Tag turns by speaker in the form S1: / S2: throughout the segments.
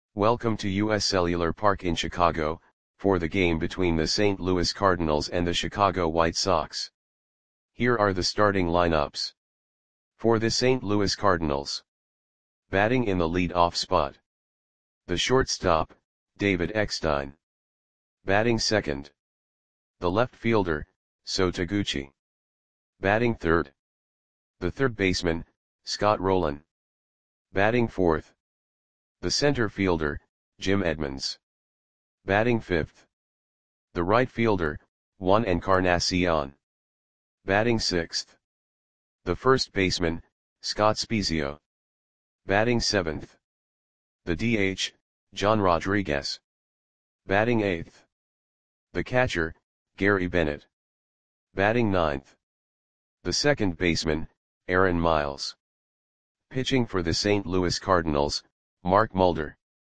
S1: Welcome to U.S. Cellular Park in Chicago, for the game between the St. Louis Cardinals and the Chicago White Sox. Here are the starting lineups. For the St. Louis Cardinals. Batting in the lead-off spot. The shortstop, David Eckstein. Batting second. The left fielder, So Taguchi. Batting third. The third baseman, Scott Rolen. Batting fourth. The center fielder, Jim Edmonds. Batting fifth. The right fielder, Juan Encarnacion. Batting sixth. The first baseman, Scott Spiezio. Batting seventh. The DH, John Rodriguez. Batting eighth. The catcher, Gary Bennett. Batting ninth. The second baseman, Aaron Miles. Pitching for the St. Louis Cardinals, Mark Mulder.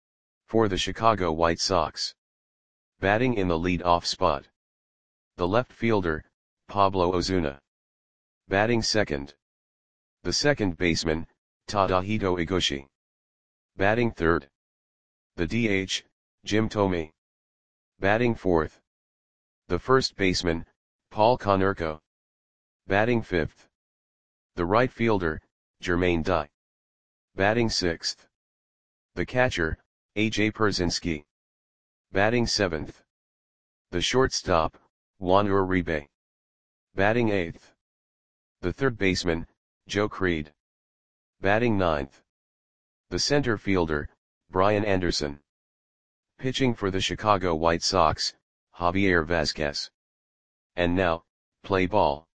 S1: For the Chicago White Sox. Batting in the lead-off spot. The left fielder, Pablo Ozuna. Batting second. The second baseman, Tadahito Iguchi. Batting third. The DH, Jim Thome. Batting fourth. The first baseman, Paul Konerko. Batting fifth. The right fielder, Jermaine Dye. Batting sixth. The catcher, A.J. Pierzynski. Batting seventh. The shortstop, Juan Uribe. Batting eighth. The third baseman, Joe Creed. Batting ninth. The center fielder, Brian Anderson. Pitching for the Chicago White Sox, Javier Vazquez. And now, play ball.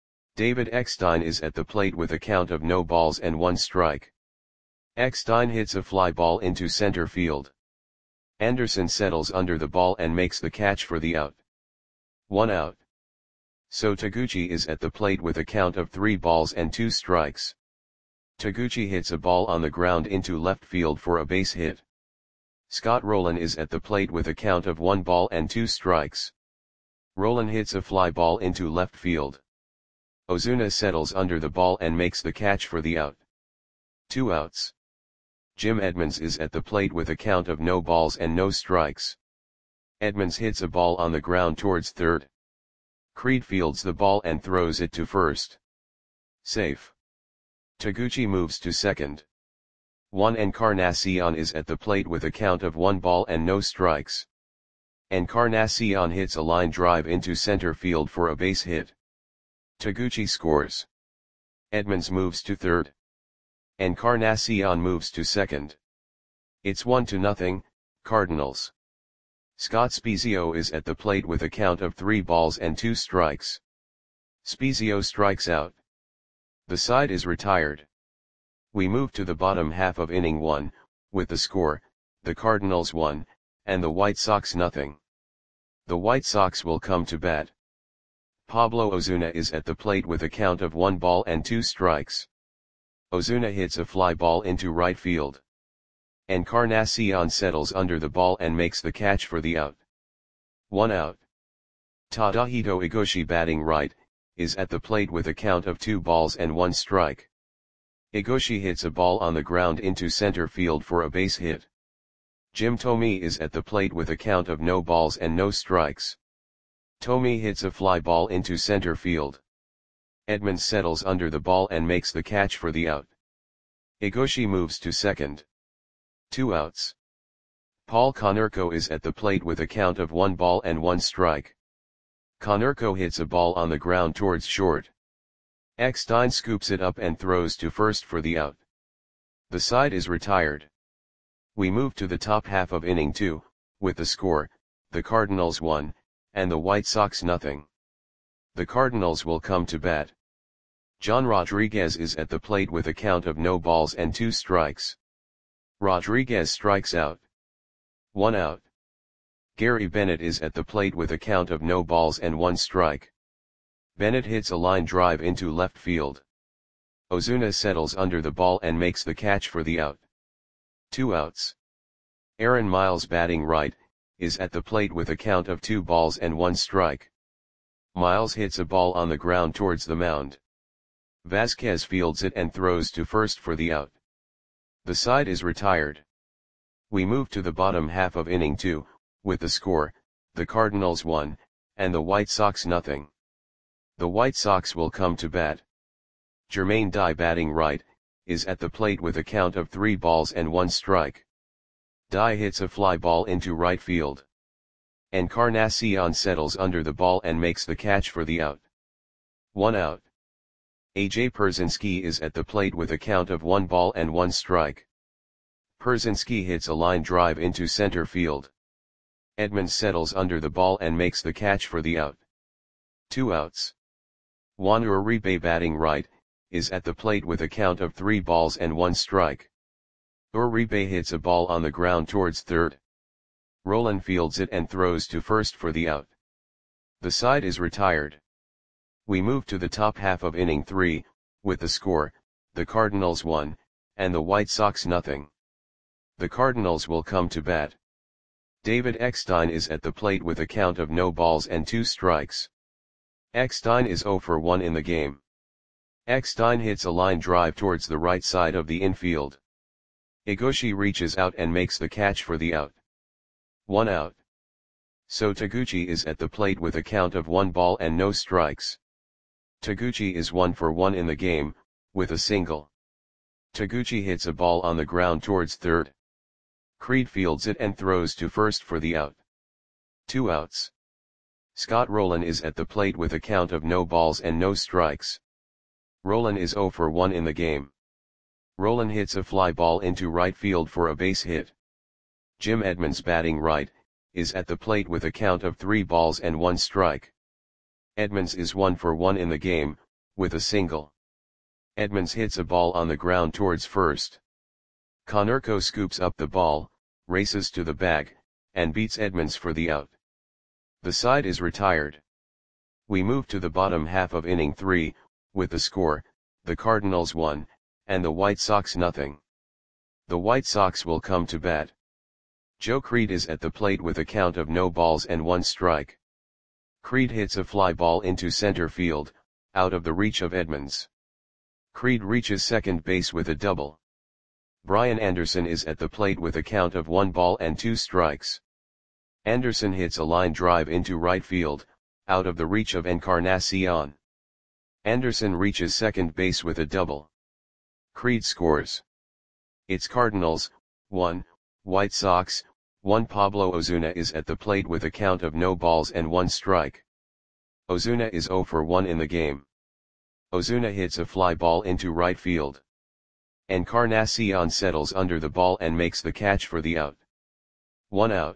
S1: David Eckstein is at the plate with a count of no balls and 1 strike. Eckstein hits a fly ball into center field. Anderson settles under the ball and makes the catch for the out. 1 out. So Taguchi is at the plate with a count of 3 balls and 2 strikes. Taguchi hits a ball on the ground into left field for a base hit. Scott Rolen is at the plate with a count of 1 ball and 2 strikes. Rolen hits a fly ball into left field. Ozuna settles under the ball and makes the catch for the out. 2 outs. Jim Edmonds is at the plate with a count of no balls and no strikes. Edmonds hits a ball on the ground towards third. Creed fields the ball and throws it to first. Safe. Taguchi moves to second. Juan Encarnacion is at the plate with a count of 1 ball and no strikes. Encarnacion hits a line drive into center field for a base hit. Taguchi scores. Edmonds moves to third. Encarnacion moves to second. It's 1-0, Cardinals. Scott Spiezio is at the plate with a count of 3 balls and 2 strikes. Spiezio strikes out. The side is retired. We move to the bottom half of inning 1, with the score, the Cardinals 1, and the White Sox 0. The White Sox will come to bat. Pablo Ozuna is at the plate with a count of 1 ball and 2 strikes. Ozuna hits a fly ball into right field. Encarnacion settles under the ball and makes the catch for the out. 1 out. Tadahito Iguchi batting right, is at the plate with a count of 2 balls and 1 strike. Iguchi hits a ball on the ground into center field for a base hit. Jim Thome is at the plate with a count of no balls and no strikes. Thome hits a fly ball into center field. Edmonds settles under the ball and makes the catch for the out. Iguchi moves to second. 2 outs. Paul Konerko is at the plate with a count of 1 ball and 1 strike. Konerko hits a ball on the ground towards short. Eckstein scoops it up and throws to first for the out. The side is retired. We move to the top half of inning 2, with the score, the Cardinals 1, and the White Sox 0. The Cardinals will come to bat. John Rodriguez is at the plate with a count of no balls and 2 strikes. Rodriguez strikes out. 1 out. Gary Bennett is at the plate with a count of no balls and 1 strike. Bennett hits a line drive into left field. Ozuna settles under the ball and makes the catch for the out. 2 outs. Aaron Miles batting right, is at the plate with a count of 2 balls and 1 strike. Miles hits a ball on the ground towards the mound. Vazquez fields it and throws to first for the out. The side is retired. We move to the bottom half of inning 2, with the score, the Cardinals 1, and the White Sox nothing. The White Sox will come to bat. Jermaine Dye, batting right, is at the plate with a count of 3 balls and 1 strike. Dye hits a fly ball into right field. Encarnacion settles under the ball and makes the catch for the out. 1 out. A.J. Pierzynski is at the plate with a count of 1 ball and 1 strike. Pierzynski hits a line drive into center field. Edmonds settles under the ball and makes the catch for the out. 2 outs. Juan Uribe, batting right, is at the plate with a count of 3 balls and 1 strike. Uribe hits a ball on the ground towards third. Rolen fields it and throws to first for the out. The side is retired. We move to the top half of inning 3, with the score, the Cardinals 1, and the White Sox nothing. The Cardinals will come to bat. David Eckstein is at the plate with a count of no balls and 2 strikes. Eckstein is 0 for 1 in the game. Eckstein hits a line drive towards the right side of the infield. Higuchi reaches out and makes the catch for the out. 1 out. So Taguchi is at the plate with a count of 1 ball and no strikes. Taguchi is 1 for 1 in the game, with a single. Taguchi hits a ball on the ground towards third. Creed fields it and throws to first for the out. 2 outs. Scott Rolen is at the plate with a count of no balls and no strikes. Rolen is 0 for 1 in the game. Rolen hits a fly ball into right field for a base hit. Jim Edmonds, batting right, is at the plate with a count of 3 balls and 1 strike. Edmonds is 1 for 1 in the game, with a single. Edmonds hits a ball on the ground towards first. Konerko scoops up the ball, races to the bag, and beats Edmonds for the out. The side is retired. We move to the bottom half of inning 3, with the score, the Cardinals 1, and the White Sox nothing. The White Sox will come to bat. Joe Creed is at the plate with a count of no balls and 1 strike. Creed hits a fly ball into center field, out of the reach of Edmonds. Creed reaches second base with a double. Brian Anderson is at the plate with a count of 1 ball and 2 strikes. Anderson hits a line drive into right field, out of the reach of Encarnacion. Anderson reaches second base with a double. Creed scores. It's Cardinals, 1, White Sox, 1. Pablo Ozuna is at the plate with a count of no balls and 1 strike. Ozuna is 0 for 1 in the game. Ozuna hits a fly ball into right field. Encarnacion settles under the ball and makes the catch for the out. 1 out.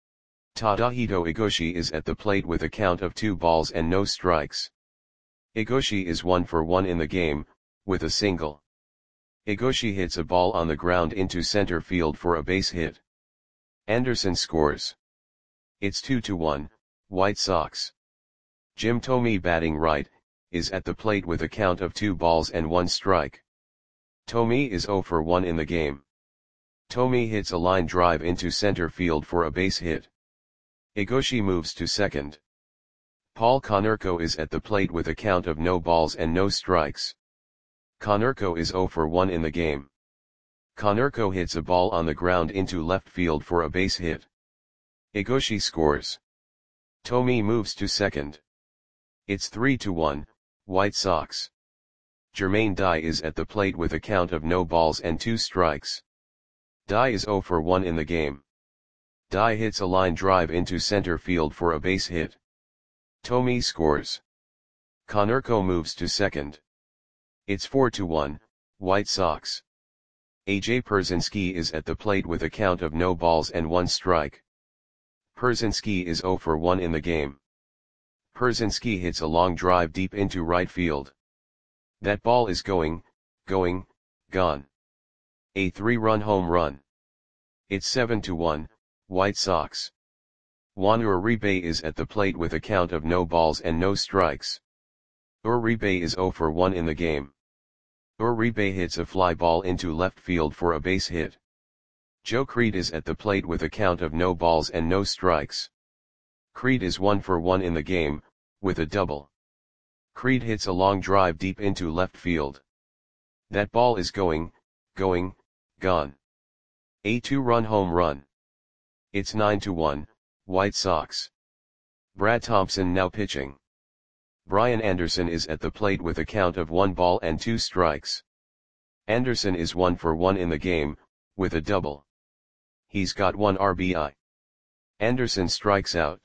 S1: Tadahito Higuchi is at the plate with a count of 2 balls and no strikes. Higuchi is 1 for 1 in the game, with a single. Higuchi hits a ball on the ground into center field for a base hit. Anderson scores. It's 2-1, White Sox. Jim Thome, batting right, is at the plate with a count of 2 balls and 1 strike. Thome is 0 for 1 in the game. Thome hits a line drive into center field for a base hit. Higuchi moves to second. Paul Konerko is at the plate with a count of no balls and no strikes. Konerko is 0 for 1 in the game. Konerko hits a ball on the ground into left field for a base hit. Higuchi scores. Thome moves to second. It's 3-1, White Sox. Jermaine Dye is at the plate with a count of no balls and 2 strikes. Dye is 0 for 1 in the game. Dye hits a line drive into center field for a base hit. Thome scores. Konerko moves to second. It's 4-1, White Sox. A.J. Pierzynski is at the plate with a count of no balls and 1 strike. Pierzynski is 0 for 1 in the game. Pierzynski hits a long drive deep into right field. That ball is gone. A 3-run home run. It's 7-1, White Sox. Juan Uribe is at the plate with a count of no balls and no strikes. Uribe is 0 for 1 in the game. Uribe hits a fly ball into left field for a base hit. Joe Creed is at the plate with a count of no balls and no strikes. Creed is 1 for 1 in the game, with a double. Creed hits a long drive deep into left field. That ball is gone. A 2-run home run. It's 9-1, White Sox. Brad Thompson now pitching. Brian Anderson is at the plate with a count of 1 ball and 2 strikes. Anderson is 1 for 1 in the game, with a double. He's got 1 RBI. Anderson strikes out.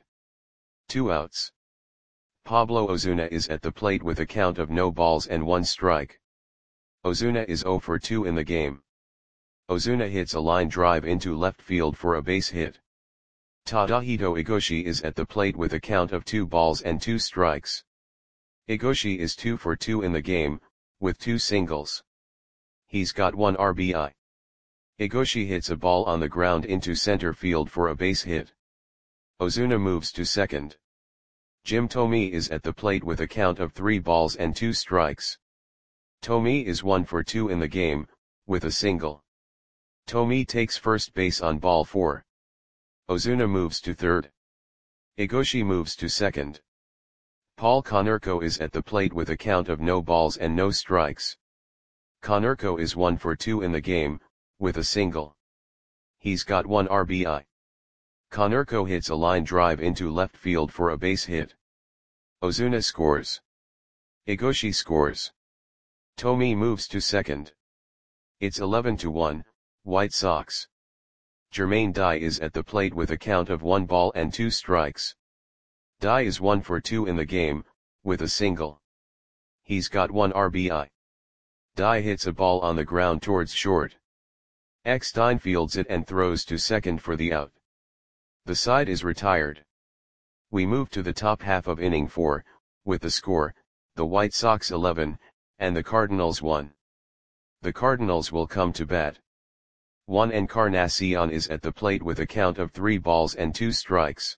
S1: 2 outs. Pablo Ozuna is at the plate with a count of no balls and 1 strike. Ozuna is 0 for 2 in the game. Ozuna hits a line drive into left field for a base hit. Tadahito Igoshi is at the plate with a count of 2 balls and 2 strikes. Igoshi is 2 for 2 in the game, with 2 singles. He's got 1 RBI. Igoshi hits a ball on the ground into center field for a base hit. Ozuna moves to second. Jim Thome is at the plate with a count of 3 balls and 2 strikes. Thome is 1 for 2 in the game, with a single. Thome takes first base on ball 4. Ozuna moves to third. Igoshi moves to second. Paul Konerko is at the plate with a count of no balls and no strikes. Konerko is 1 for 2 in the game, with a single. He's got 1 RBI. Konerko hits a line drive into left field for a base hit. Ozuna scores. Igoshi scores. Thome moves to second. It's 11-1, White Sox. Jermaine Dye is at the plate with a count of 1 ball and 2 strikes. Dye is 1 for 2 in the game, with a single. He's got 1 RBI. Dye hits a ball on the ground towards short. Eckstein fields it and throws to second for the out. The side is retired. We move to the top half of inning 4, with the score, the White Sox 11, and the Cardinals 1. The Cardinals will come to bat. Juan Encarnacion is at the plate with a count of 3 balls and 2 strikes.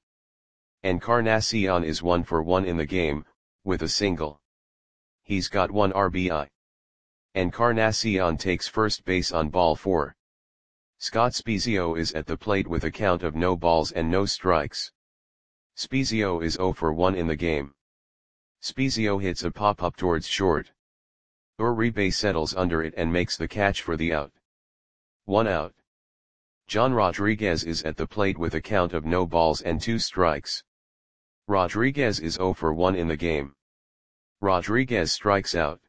S1: Encarnacion is 1 for 1 in the game, with a single. He's got 1 RBI. Encarnacion takes first base on ball 4. Scott Spiezio is at the plate with a count of no balls and no strikes. Spiezio is 0 for 1 in the game. Spiezio hits a pop-up towards short. Uribe settles under it and makes the catch for the out. 1 out. John Rodriguez is at the plate with a count of no balls and 2 strikes. Rodriguez is 0 for 1 in the game. Rodriguez strikes out.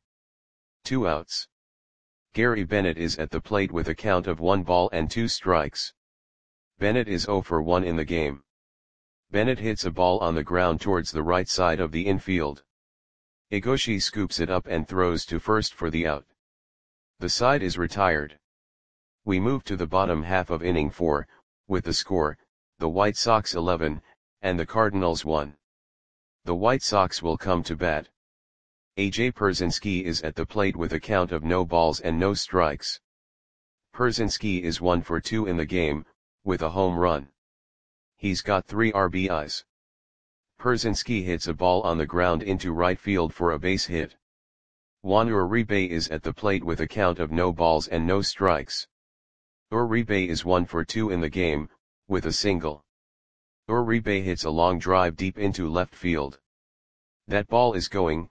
S1: 2 outs. Gary Bennett is at the plate with a count of 1 ball and 2 strikes. Bennett is 0 for 1 in the game. Bennett hits a ball on the ground towards the right side of the infield. Igoshi scoops it up and throws to first for the out. The side is retired. We move to the bottom half of inning 4, with the score, the White Sox 11, and the Cardinals 1. The White Sox will come to bat. A.J. Pierzynski is at the plate with a count of no balls and no strikes. Pierzynski is 1 for 2 in the game, with a home run. He's got 3 RBIs. Pierzynski hits a ball on the ground into right field for a base hit. Juan Uribe is at the plate with a count of no balls and no strikes. Uribe is 1 for 2 in the game, with a single. Uribe hits a long drive deep into left field. That ball is gone.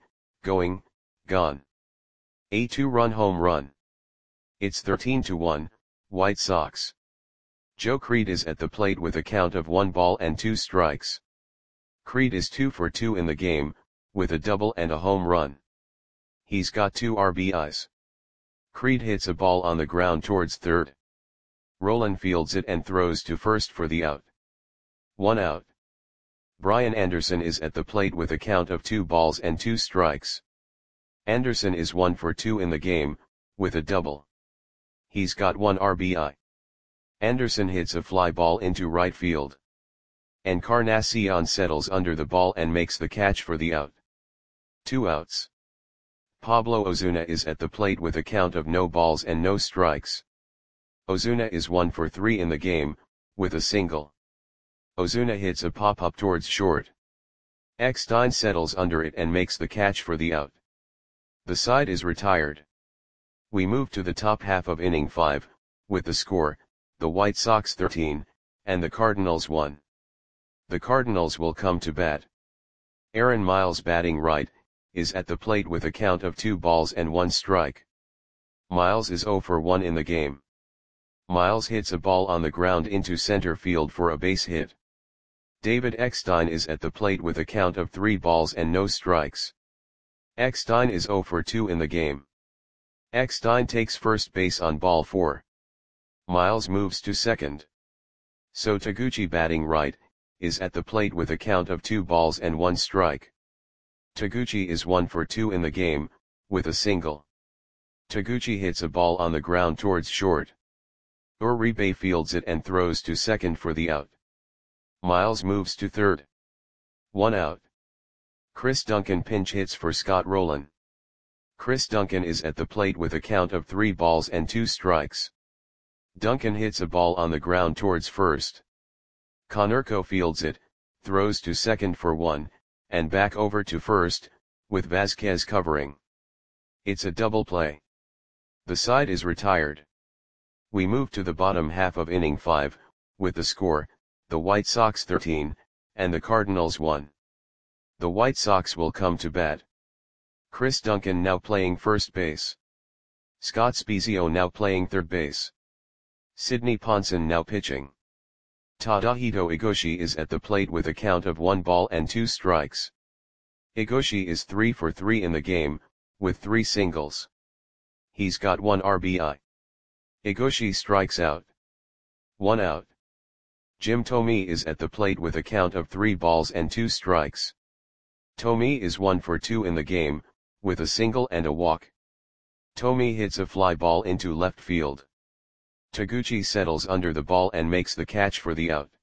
S1: A 2-run home run. It's 13-1, White Sox. Joe Creed is at the plate with a count of 1 ball and 2 strikes. Creed is 2 for 2 in the game, with a double and a home run. He's got 2 RBIs. Creed hits a ball on the ground towards third. Rolen fields it and throws to first for the out. 1 out. Brian Anderson is at the plate with a count of 2 balls and 2 strikes. Anderson is 1 for 2 in the game, with a double. He's got 1 RBI. Anderson hits a fly ball into right field. Encarnacion settles under the ball and makes the catch for the out. 2 outs. Pablo Ozuna is at the plate with a count of no balls and no strikes. Ozuna is 1 for 3 in the game, with a single. Ozuna hits a pop-up towards short. Eckstein settles under it and makes the catch for the out. The side is retired. We move to the top half of inning 5, with the score, the White Sox 13, and the Cardinals 1. The Cardinals will come to bat. Aaron Miles, batting right, is at the plate with a count of 2 balls and 1 strike. Miles is 0 for 1 in the game. Miles hits a ball on the ground into center field for a base hit. David Eckstein is at the plate with a count of 3 balls and no strikes. Eckstein is 0 for 2 in the game. Eckstein takes first base on ball 4. Miles moves to second. So Taguchi, batting right, is at the plate with a count of 2 balls and 1 strike. Taguchi is 1 for 2 in the game, with a single. Taguchi hits a ball on the ground towards short. Uribe fields it and throws to second for the out. Miles moves to third. 1 out. Chris Duncan pinch hits for Scott Rowland. Chris Duncan is at the plate with a count of 3 balls and 2 strikes. Duncan hits a ball on the ground towards first. Konerko fields it, throws to second for 1, and back over to first, with Vasquez covering. It's a double play. The side is retired. We move to the bottom half of inning 5, with the score, the White Sox 13, and the Cardinals 1. The White Sox will come to bat. Chris Duncan now playing first base. Scott Spiezio now playing third base. Sidney Ponson now pitching. Tadahito Igoshi is at the plate with a count of 1 ball and 2 strikes. Igoshi is 3 for 3 in the game, with 3 singles. He's got 1 RBI. Igoshi strikes out. 1 out. Jim Thome is at the plate with a count of 3 balls and 2 strikes. Thome is 1 for 2 in the game, with a single and a walk. Thome hits a fly ball into left field. Taguchi settles under the ball and makes the catch for the out.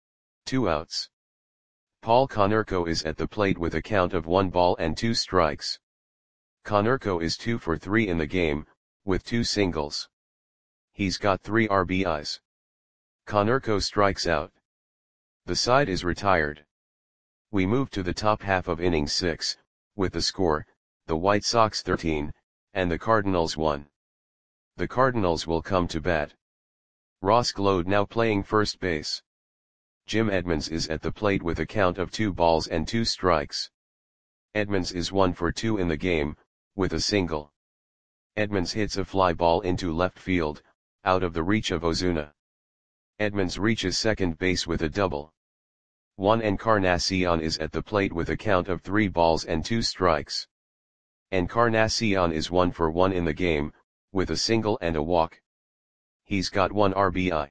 S1: 2 outs. Paul Konerko is at the plate with a count of 1 ball and 2 strikes. Konerko is 2 for 3 in the game, with 2 singles. He's got 3 RBIs. Konerko strikes out. The side is retired. We move to the top half of inning 6, with the score, the White Sox 13, and the Cardinals 1. The Cardinals will come to bat. Ross Glode now playing first base. Jim Edmonds is at the plate with a count of 2 balls and 2 strikes. Edmonds is 1 for 2 in the game, with a single. Edmonds hits a fly ball into left field, out of the reach of Ozuna. Edmonds reaches second base with a double. Juan Encarnacion is at the plate with a count of 3 balls and 2 strikes. Encarnacion is 1 for 1 in the game, with a single and a walk. He's got 1 RBI.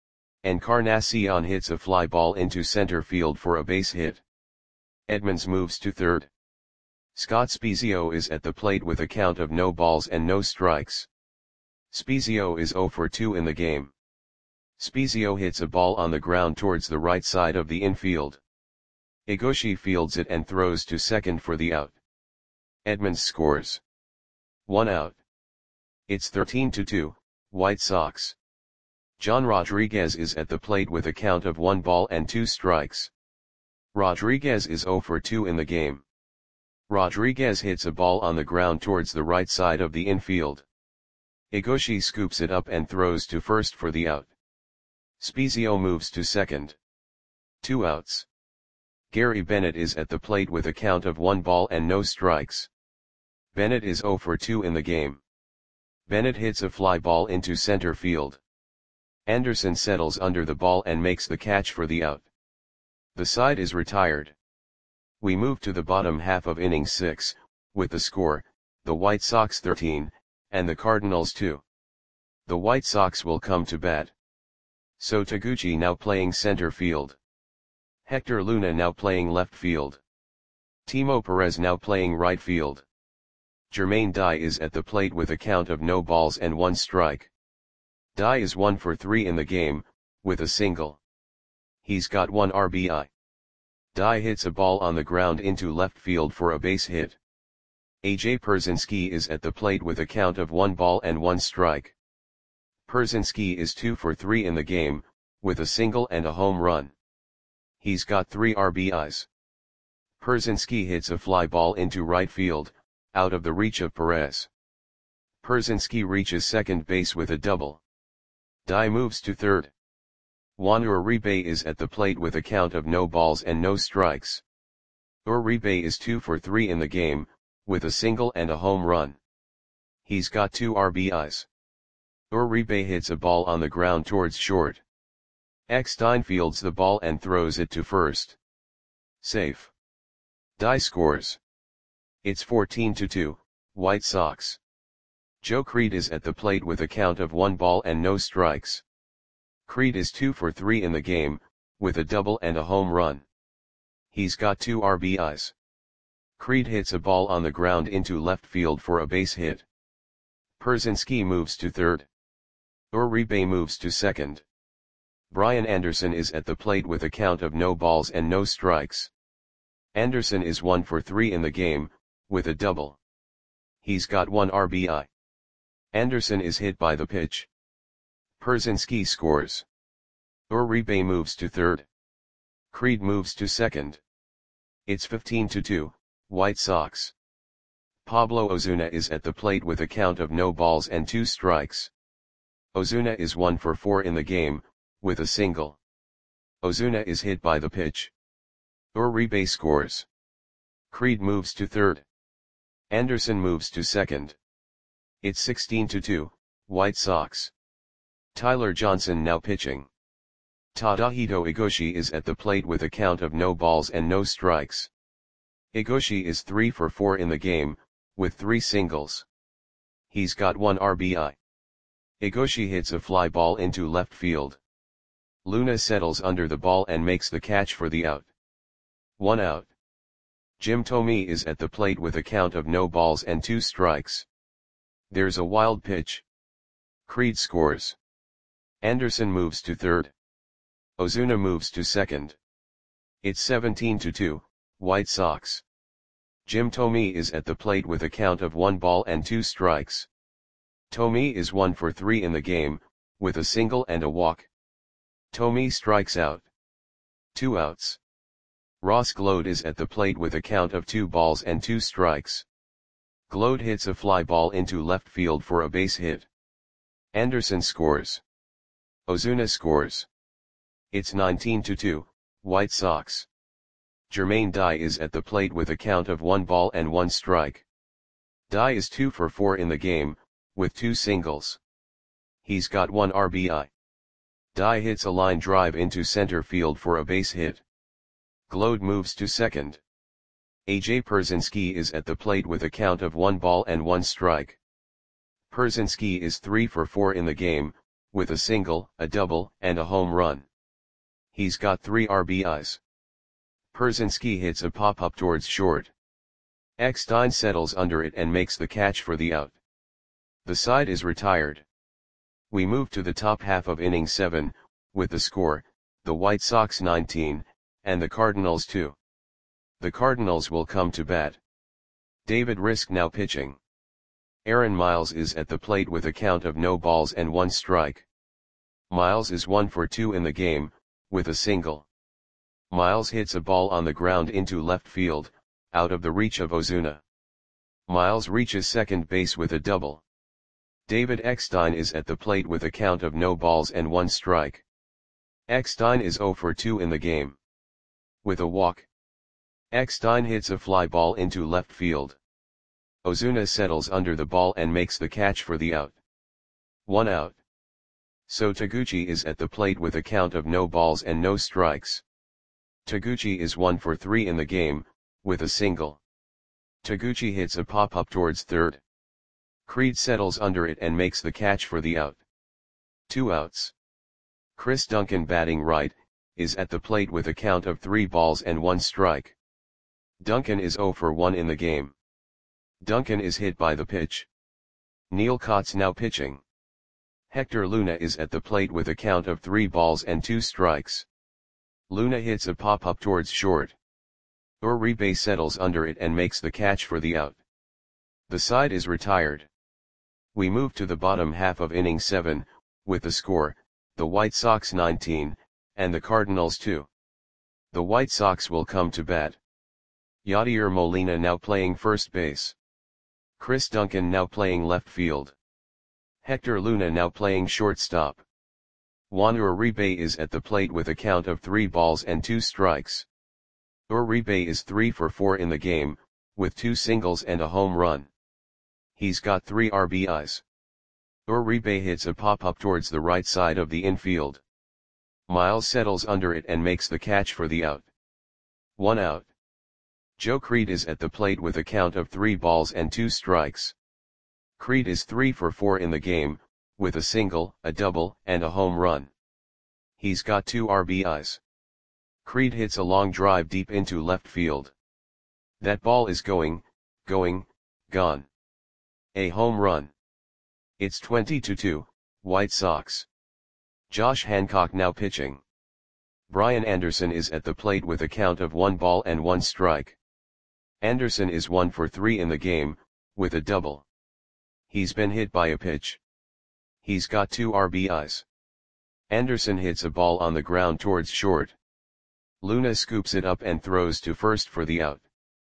S1: Encarnacion hits a fly ball into center field for a base hit. Edmonds moves to third. Scott Spiezio is at the plate with a count of no balls and no strikes. Spiezio is 0 for 2 in the game. Spiezio hits a ball on the ground towards the right side of the infield. Igoshi fields it and throws to second for the out. Edmonds scores. 1 out. It's 13-2, White Sox. John Rodriguez is at the plate with a count of 1 ball and 2 strikes. Rodriguez is 0 for 2 in the game. Rodriguez hits a ball on the ground towards the right side of the infield. Igoshi scoops it up and throws to first for the out. Spiezio moves to second. 2 outs. Gary Bennett is at the plate with a count of 1 ball and no strikes. Bennett is 0 for 2 in the game. Bennett hits a fly ball into center field. Anderson settles under the ball and makes the catch for the out. The side is retired. We move to the bottom half of inning 6, with the score, the White Sox 13, and the Cardinals 2. The White Sox will come to bat. So Taguchi now playing center field. Hector Luna now playing left field. Timo Perez now playing right field. Jermaine Dye is at the plate with a count of no balls and 1 strike. Dye is 1 for 3 in the game, with a single. He's got 1 RBI. Dye hits a ball on the ground into left field for a base hit. AJ Pierzynski is at the plate with a count of 1 ball and 1 strike. Pierzynski is 2 for 3 in the game, with a single and a home run. He's got 3 RBIs. Pierzynski hits a fly ball into right field, out of the reach of Perez. Pierzynski reaches second base with a double. Dye moves to third. Juan Uribe is at the plate with a count of no balls and no strikes. Uribe is 2 for 3 in the game, with a single and a home run. He's got 2 RBIs. Uribe hits a ball on the ground towards short. Eckstein fields the ball and throws it to first. Safe. Dye scores. It's 14-2, White Sox. Joe Creed is at the plate with a count of 1 ball and no strikes. Creed is 2 for 3 in the game, with a double and a home run. He's got 2 RBIs. Creed hits a ball on the ground into left field for a base hit. Pierzynski moves to third. Uribe moves to second. Brian Anderson is at the plate with a count of no balls and no strikes. Anderson is 1 for 3 in the game, with a double. He's got 1 RBI. Anderson is hit by the pitch. Pierzynski scores. Uribe moves to third. Creed moves to second. It's 15-2, White Sox. Pablo Ozuna is at the plate with a count of no balls and 2 strikes. Ozuna is 1 for 4 in the game, with a single. Ozuna is hit by the pitch. Uribe scores. Creed moves to third. Anderson moves to second. It's 16-2, White Sox. Tyler Johnson now pitching. Tadahito Igoshi is at the plate with a count of no balls and no strikes. Igoshi is 3 for 4 in the game, with 3 singles. He's got 1 RBI. Igoshi hits a fly ball into left field. Luna settles under the ball and makes the catch for the out. 1 out. Jim Thome is at the plate with a count of no balls and 2 strikes. There's a wild pitch. Creed scores. Anderson moves to third. Ozuna moves to second. It's 17-2, White Sox. Jim Thome is at the plate with a count of 1 ball and 2 strikes. Thome is 1 for 3 in the game, with a single and a walk. Thome strikes out. 2 outs. Ross Gload is at the plate with a count of 2 balls and 2 strikes. Gload hits a fly ball into left field for a base hit. Anderson scores. Ozuna scores. It's 19-2, White Sox. Jermaine Dye is at the plate with a count of 1 ball and 1 strike. Dye is 2 for 4 in the game, with 2 singles. He's got 1 RBI. Dye hits a line drive into center field for a base hit. Gload moves to second. AJ Pierzynski is at the plate with a count of 1 ball and 1 strike. Pierzynski is 3 for 4 in the game, with a single, a double, and a home run. He's got 3 RBIs. Pierzynski hits a pop-up towards short. Eckstein settles under it and makes the catch for the out. The side is retired. We move to the top half of inning 7, with the score, the White Sox 19, and the Cardinals 2. The Cardinals will come to bat. David Risk now pitching. Aaron Miles is at the plate with a count of no balls and 1 strike. Miles is 1 for 2 in the game, with a single. Miles hits a ball on the ground into left field, out of the reach of Ozuna. Miles reaches second base with a double. David Eckstein is at the plate with a count of no balls and 1 strike. Eckstein is 0 for 2 in the game. With a walk. Eckstein hits a fly ball into left field. Ozuna settles under the ball and makes the catch for the out. 1 out. So Taguchi is at the plate with a count of no balls and no strikes. Taguchi is 1 for 3 in the game, with a single. Taguchi hits a pop-up towards third. Creed settles under it and makes the catch for the out. 2 outs. Chris Duncan, batting right, is at the plate with a count of 3 balls and 1 strike. Duncan is 0 for 1 in the game. Duncan is hit by the pitch. Neil Kotz now pitching. Hector Luna is at the plate with a count of 3 balls and 2 strikes. Luna hits a pop-up towards short. Uribe settles under it and makes the catch for the out. The side is retired. We move to the bottom half of inning 7, with the score, the White Sox 19, and the Cardinals 2. The White Sox will come to bat. Yadier Molina now playing first base. Chris Duncan now playing left field. Hector Luna now playing shortstop. Juan Uribe is at the plate with a count of 3 balls and 2 strikes. Uribe is 3 for 4 in the game, with 2 singles and a home run. He's got 3 RBIs. Uribe hits a pop-up towards the right side of the infield. Miles settles under it and makes the catch for the out. 1 out. Joe Creed is at the plate with a count of 3 balls and 2 strikes. Creed is 3 for 4 in the game, with a single, a double, and a home run. He's got 2 RBIs. Creed hits a long drive deep into left field. That ball is going, gone. A home run. It's 20-2, White Sox. Josh Hancock now pitching. Brian Anderson is at the plate with a count of 1 ball and 1 strike. Anderson is 1 for 3 in the game, with a double. He's been hit by a pitch. He's got 2 RBIs. Anderson hits a ball on the ground towards short. Luna scoops it up and throws to first for the out.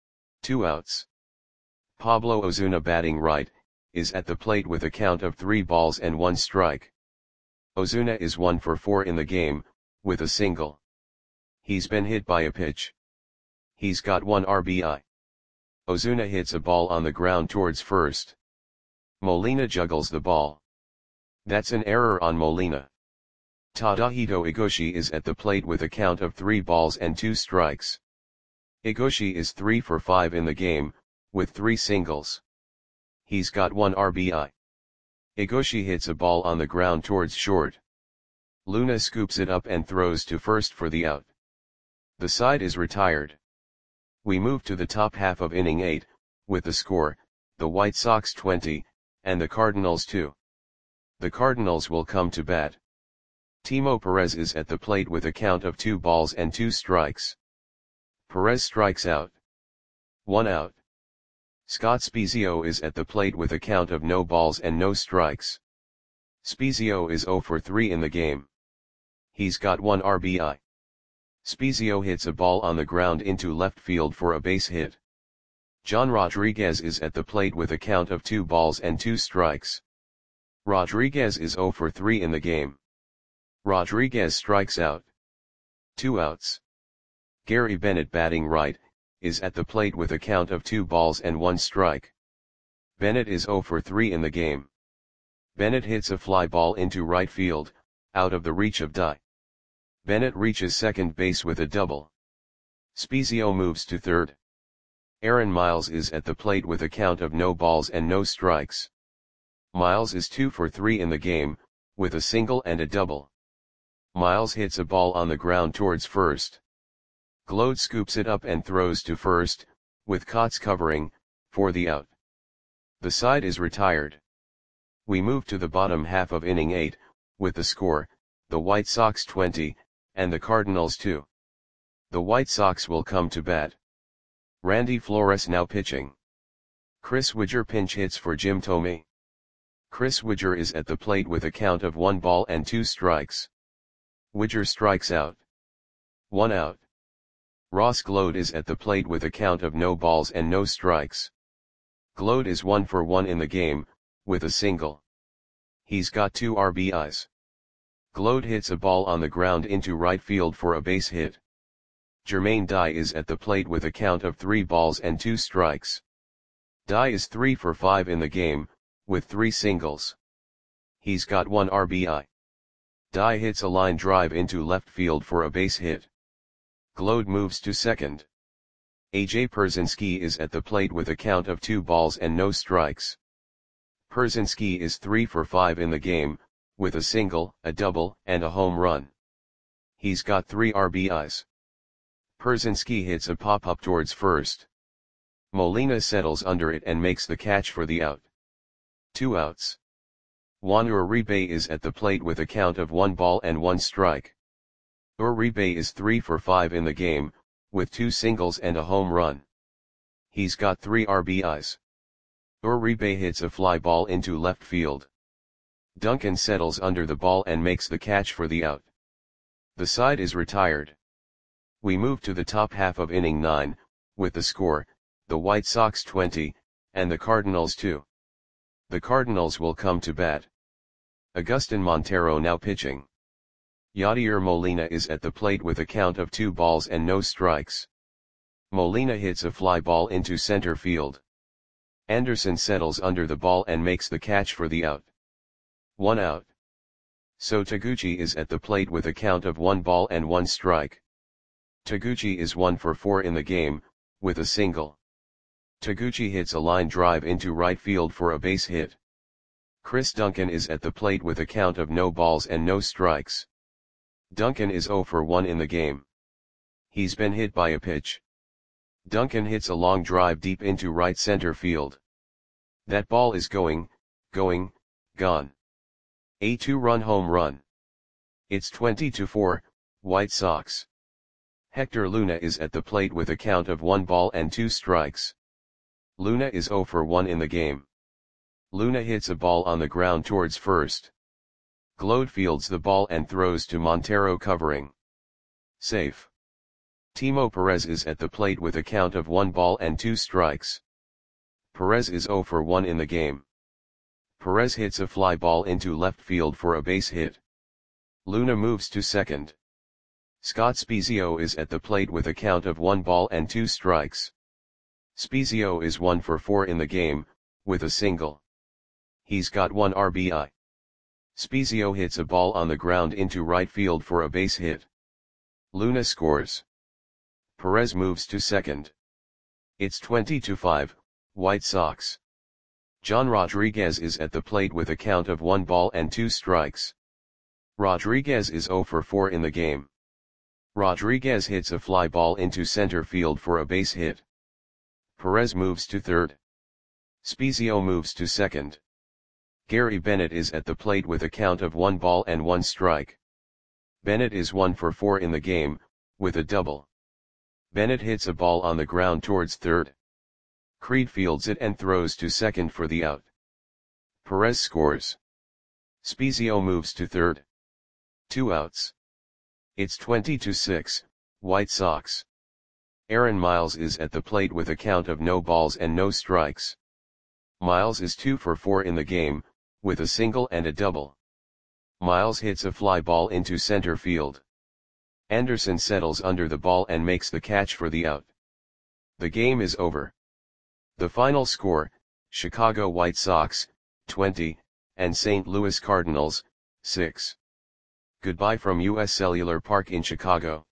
S1: 2 outs. Pablo Ozuna batting right, is at the plate with a count of 3 balls and 1 strike. Ozuna is 1 for 4 in the game, with a single. He's been hit by a pitch. He's got 1 RBI. Ozuna hits a ball on the ground towards first. Molina juggles the ball. That's an error on Molina. Tadahito Igoshi is at the plate with a count of 3 balls and 2 strikes. Igoshi is 3 for 5 in the game, with 3 singles. He's got 1 RBI. Igoshi hits a ball on the ground towards short. Luna scoops it up and throws to first for the out. The side is retired. We move to the top half of inning 8, with the score, the White Sox 20, and the Cardinals 2. The Cardinals will come to bat. Timo Perez is at the plate with a count of 2 balls and 2 strikes. Perez strikes out. 1 out. Scott Spiezio is at the plate with a count of no balls and no strikes. Spiezio is 0 for 3 in the game. He's got 1 RBI. Spiezio hits a ball on the ground into left field for a base hit. John Rodriguez is at the plate with a count of 2 balls and 2 strikes. Rodriguez is 0 for 3 in the game. Rodriguez strikes out. 2 outs. Gary Bennett batting right, is at the plate with a count of 2 balls and 1 strike. Bennett is 0 for 3 in the game. Bennett hits a fly ball into right field, out of the reach of Dye. Bennett reaches second base with a double. Spiezio moves to third. Aaron Miles is at the plate with a count of no balls and no strikes. Miles is 2 for 3 in the game, with a single and a double. Miles hits a ball on the ground towards first. Glode scoops it up and throws to first, with Kotz covering, for the out. The side is retired. We move to the bottom half of inning 8, with the score, the White Sox 20, and the Cardinals 2. The White Sox will come to bat. Randy Flores now pitching. Chris Widger pinch hits for Jim Thome. Chris Widger is at the plate with a count of 1 ball and 2 strikes. Widger strikes out. 1 out. Ross Glode is at the plate with a count of no balls and no strikes. Glode is 1 for 1 in the game, with a single. He's got 2 RBIs. Glode hits a ball on the ground into right field for a base hit. Jermaine Dye is at the plate with a count of 3 balls and 2 strikes. Dye is 3 for 5 in the game, with 3 singles. He's got 1 RBI. Dye hits a line drive into left field for a base hit. Glode moves to second. AJ Pierzynski is at the plate with a count of 2 balls and no strikes. Pierzynski is 3 for 5 in the game, with a single, a double, and a home run. He's got 3 RBIs. Pierzynski hits a pop-up towards first. Molina settles under it and makes the catch for the out. 2 outs. Juan Uribe is at the plate with a count of 1 ball and 1 strike. Uribe is 3 for 5 in the game, with 2 singles and a home run. He's got 3 RBIs. Uribe hits a fly ball into left field. Duncan settles under the ball and makes the catch for the out. The side is retired. We move to the top half of inning 9, with the score, the White Sox 20, and the Cardinals 2. The Cardinals will come to bat. Agustin Montero now pitching. Yadier Molina is at the plate with a count of 2 balls and no strikes. Molina hits a fly ball into center field. Anderson settles under the ball and makes the catch for the out. 1 out. So Taguchi is at the plate with a count of 1 ball and 1 strike. Taguchi is 1 for 4 in the game, with a single. Taguchi hits a line drive into right field for a base hit. Chris Duncan is at the plate with a count of no balls and no strikes. Duncan is 0 for 1 in the game. He's been hit by a pitch. Duncan hits a long drive deep into right center field. That ball is gone. A 2-run home run. It's 20-4, White Sox. Hector Luna is at the plate with a count of 1 ball and 2 strikes. Luna is 0 for 1 in the game. Luna hits a ball on the ground towards first. Glode fields the ball and throws to Montero covering. Safe. Timo Perez is at the plate with a count of 1 ball and 2 strikes. Perez is 0 for 1 in the game. Perez hits a fly ball into left field for a base hit. Luna moves to second. Scott Spiezio is at the plate with a count of 1 ball and 2 strikes. Spiezio is 1 for 4 in the game, with a single. He's got 1 RBI. Spiezio hits a ball on the ground into right field for a base hit. Luna scores. Perez moves to second. It's 20-5, White Sox. John Rodriguez is at the plate with a count of 1 ball and 2 strikes. Rodriguez is 0 for 4 in the game. Rodriguez hits a fly ball into center field for a base hit. Perez moves to third. Spiezio moves to second. Gary Bennett is at the plate with a count of 1 ball and 1 strike. Bennett is 1 for 4 in the game, with a double. Bennett hits a ball on the ground towards third. Creed fields it and throws to second for the out. Perez scores. Spiezio moves to third. 2 outs. It's 20-6, White Sox. Aaron Miles is at the plate with a count of no balls and no strikes. Miles is 2 for 4 in the game, with a single and a double. Miles hits a fly ball into center field. Anderson settles under the ball and makes the catch for the out. The game is over. The final score, Chicago White Sox, 20, and St. Louis Cardinals, 6. Goodbye from US Cellular Park in Chicago.